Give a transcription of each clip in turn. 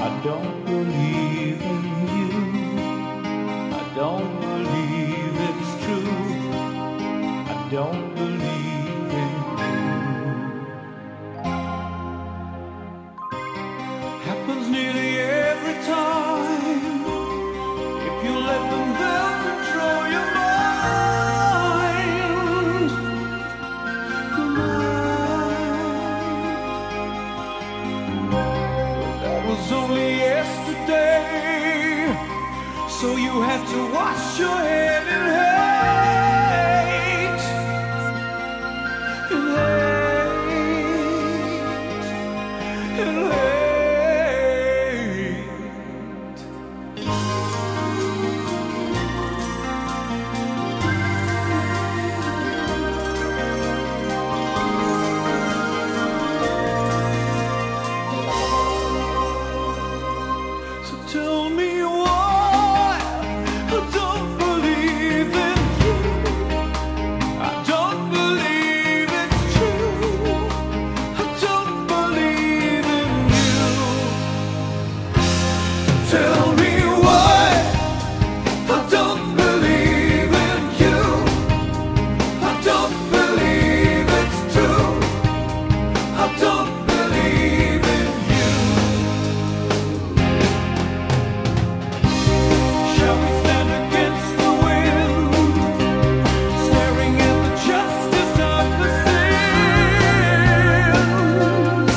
don't believe in you. I don't believe it's true. I don't believe in you. Happens nearly every time. If you let them down, control your mind. That was only yesterday. So you had to wash your head in hate, in hate, in hate. So tell me why I don't believe in you. I don't believe it's true. I don't believe in you. Tell me why I don't believe in you. I don't believe it's true. I don't believe in you. Shall we stand against the wind, staring at the justice of the sins?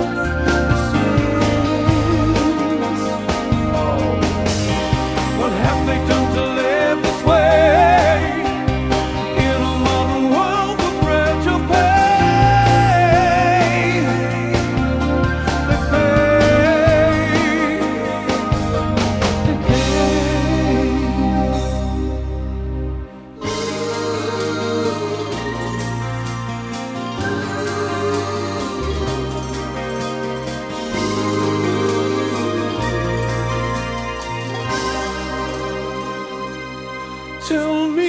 What have they done to live this way? In a modern world with fragile pay, they tell me